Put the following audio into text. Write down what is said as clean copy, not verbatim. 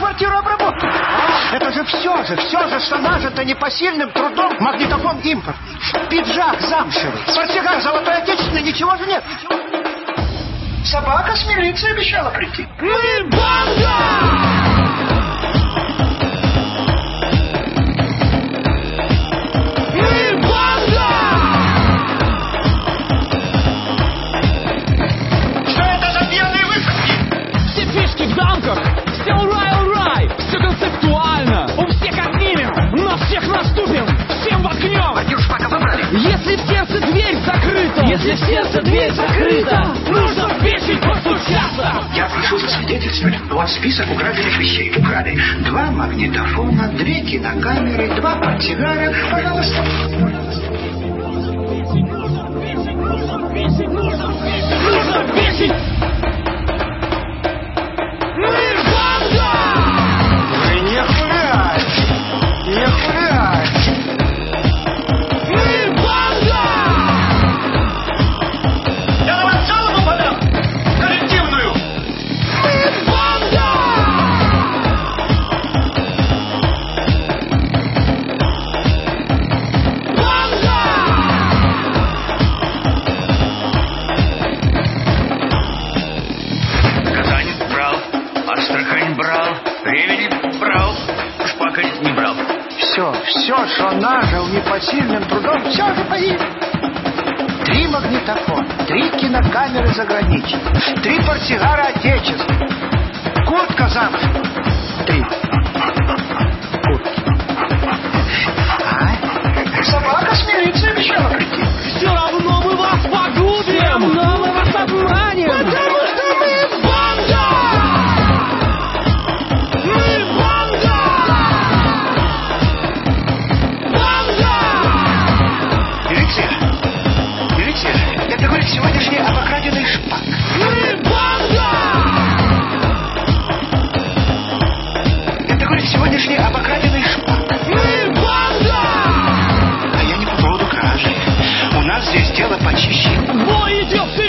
квартиру обработали. Это же все же, что нажито непосильным трудом. Магнитофон импортный, пиджак замшевый, портсигар золотой отечественный, ничего же нет. Собака с милицией обещала прийти. Мы банда! Все урай, все концептуально. У всех отнимем, на всех наступим, всем воткнем. Вадюш, пока выбрали. Если в сердце дверь закрыта, нужно в печень постучаться. Я прошу засвидетельствовать, у вас список украденных вещей. Украли 2 магнитофона, 2 кинокамеры, 2 портсигара. Пожалуйста. Нужно в печень. Все, что нажил непосильным трудом, все же погиб. 3 магнитофона, 3 кинокамеры заграничные, 3 портсигара отечественные, куртка замшевая. 3 куртки. Собака с милицией обещала прийти. Все равно мы вас погубим. Все равно мы вас обманем. Потому что мы банда. Это говорит сегодняшний обокраденный шпак. Мы банда! Это говорит сегодняшний обокраденный шпак. Мы банда! А я не по поводу кражи. У нас здесь дело почище. Бой идет